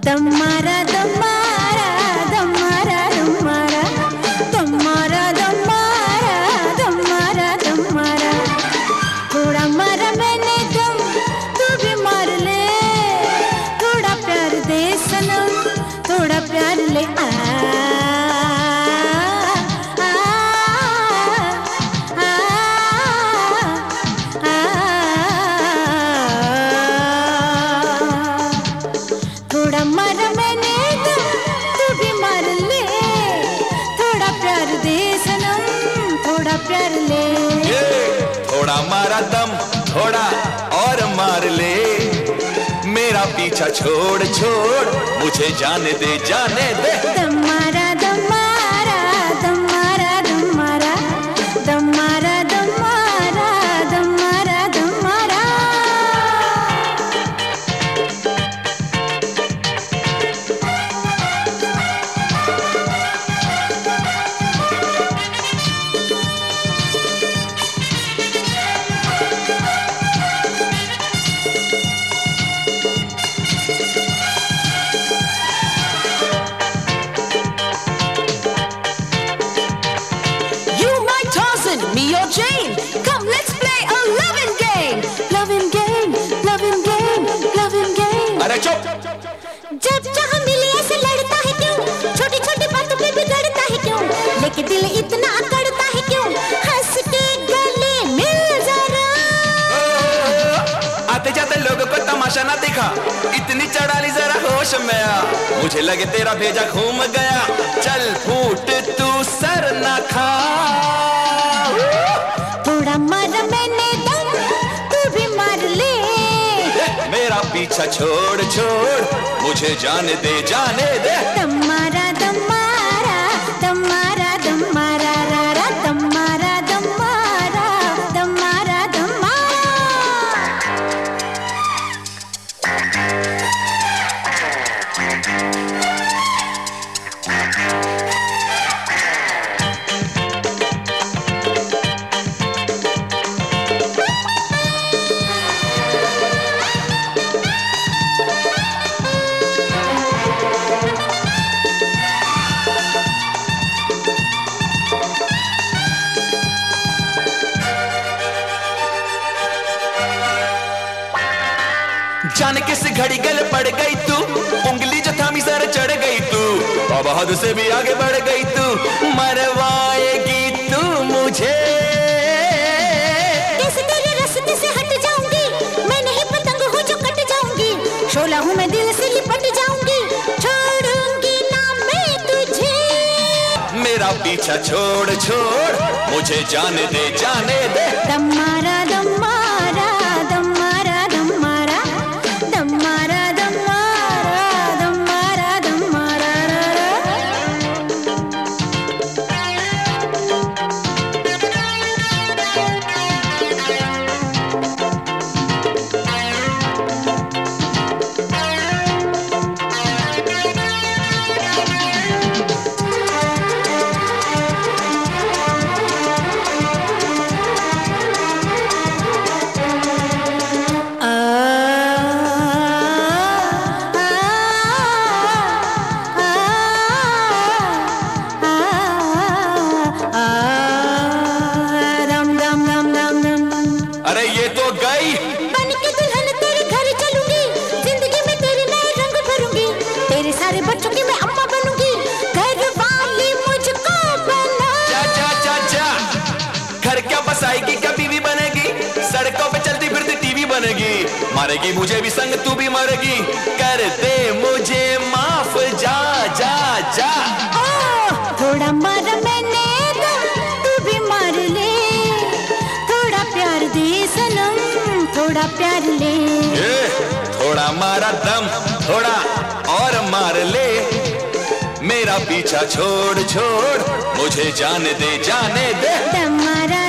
दम मारा दम मारा दम मारा दम मारा दम मारा दम मारा दम मारा दम मारा थोड़ा मारा मैंने दम तू भी मार ले थोड़ा प्यार दे सनम थोड़ा प्यार ले थोड़ा मारा मैंने दम तू भी मार ले थोड़ा प्यार दे सनम थोड़ा प्यार ले थोड़ा मारा दम थोड़ा और मार ले मेरा पीछा छोड़ छोड़ मुझे जाने दे दम मारा दम मारा दम मारा दम मारा दम मारा दम मारा दम मारा दम मारा Me or Jane, come let's play a loving game. Loving game, loving game, loving game. अरे चुप! जब जहाँ मिले ऐसे लड़ता है क्यों? छोटी छोटी बातों पे बिगड़ता है क्यों? लेकिन दिल इतना अकड़ता है क्यों? हंस के गले मिल जरा। आते जाते लोगों को तमाशा ना दिखा इतनी चढ़ाली जरा होश में आ मुझे लगे तेरा भेजा घूम गया चल फूट तू सर ना खा थोड़ा मारा मैंने दम तू भी मार ले मेरा पीछा छोड़ छोड़ मुझे जाने दे दम मारा दम मारा दम मारा दम मारा रा रा दम मारा दम मारा दम मारा दम मारा जाने किस घड़ी गल पड़ गई तू उंगली जो थामी सर चढ़ गई तू अब हद से भी आगे बढ़ गई तू मरवाएगी तू मुझे कैसे तेरे रास्ते से हट जाऊंगी मैं नहीं पतंग हूँ जो कट जाऊंगी शोला हूँ मैं दिल से लिपट जाऊंगी छोड़ूंगी ना मैं तुझे मेरा पीछा छोड़ छोड़ मुझे जाने दे दम मारा दम मारा दम मारा दम मारा दम मारा दम मारा दम मारा दम मारा रा रा अरे ये तो गई बन के दुल्हन तेरे घर चलूंगी जिंदगी में तेरे नए रंग भरूंगी तेरे सारे बच्चों की मैं अम्मा बनूंगी घर वाली मुझको बना जा घर क्या बसाएगी क्या बीवी बनेगी सड़कों पे चलती फिरती टीवी बनेगी मारेगी मुझे भी संग तू भी मरेगी कर दे मुझे माफ जा थोड़ा मारा मैंने दम तू भी मार ले थोड़ा प्यार दे सनम थोड़ा प्यार ले थोड़ा मारा दम थोड़ा और मार ले मेरा पीछा छोड़ छोड़ मुझे जाने दे दम मारा